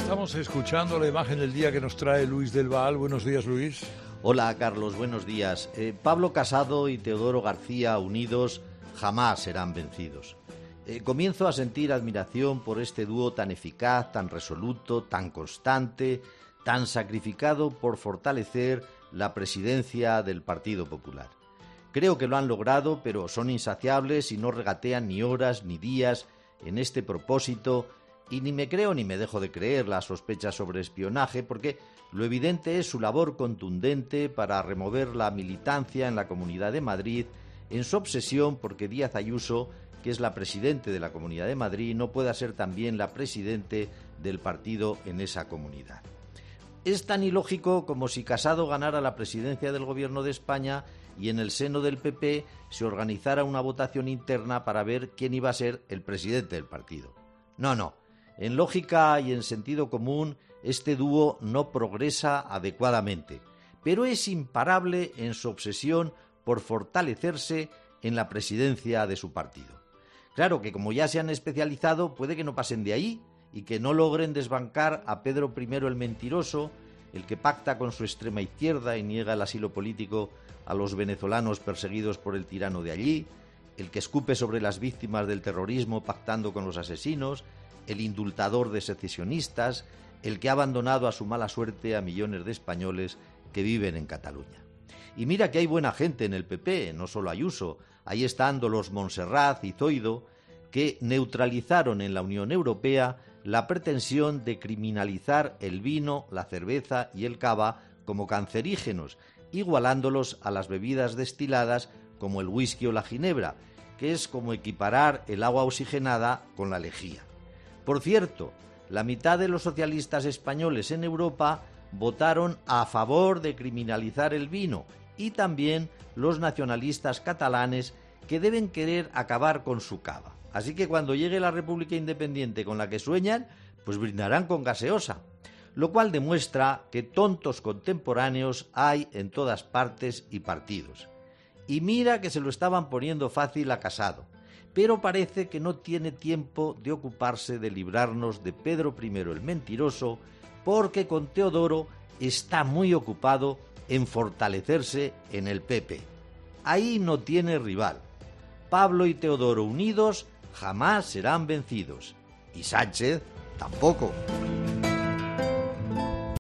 Estamos escuchando la imagen del día que nos trae Luis del Val. Buenos días, Luis. Hola, Carlos, buenos días. Pablo Casado y Teodoro García, unidos, jamás serán vencidos. Comienzo a sentir admiración por este dúo tan eficaz, tan resoluto, tan constante, tan sacrificado por fortalecer la presidencia del Partido Popular. Creo que lo han logrado, pero son insaciables y no regatean ni horas ni días en este propósito, y ni me creo ni me dejo de creer las sospechas sobre espionaje, porque lo evidente es su labor contundente para remover la militancia en la Comunidad de Madrid, en su obsesión porque Díaz Ayuso, que es la presidente de la Comunidad de Madrid, no pueda ser también la presidente del partido en esa comunidad. Es tan ilógico como si Casado ganara la presidencia del Gobierno de España y en el seno del PP se organizara una votación interna para ver quién iba a ser el presidente del partido. No. En lógica y en sentido común, este dúo no progresa adecuadamente, pero es imparable en su obsesión por fortalecerse en la presidencia de su partido. Claro que como ya se han especializado, puede que no pasen de ahí y que no logren desbancar a Pedro I el Mentiroso, el que pacta con su extrema izquierda y niega el asilo político a los venezolanos perseguidos por el tirano de allí, el que escupe sobre las víctimas del terrorismo pactando con los asesinos, el indultador de secesionistas, el que ha abandonado a su mala suerte a millones de españoles que viven en Cataluña. Y mira que hay buena gente en el PP, no solo Ayuso. Ahí están Dolors Montserrat y Zoido, que neutralizaron en la Unión Europea la pretensión de criminalizar el vino, la cerveza y el cava como cancerígenos, igualándolos a las bebidas destiladas como el whisky o la ginebra, que es como equiparar el agua oxigenada con la lejía. Por cierto, la mitad de los socialistas españoles en Europa votaron a favor de criminalizar el vino y también los nacionalistas catalanes que deben querer acabar con su cava. Así que cuando llegue la República Independiente con la que sueñan, pues brindarán con gaseosa, lo cual demuestra que tontos contemporáneos hay en todas partes y partidos. Y mira que se lo estaban poniendo fácil a Casado, pero parece que no tiene tiempo de ocuparse de librarnos de Pedro I el Mentiroso, porque con Teodoro está muy ocupado en fortalecerse en el PP. Ahí no tiene rival. Pablo y Teodoro unidos jamás serán vencidos. Y Sánchez tampoco.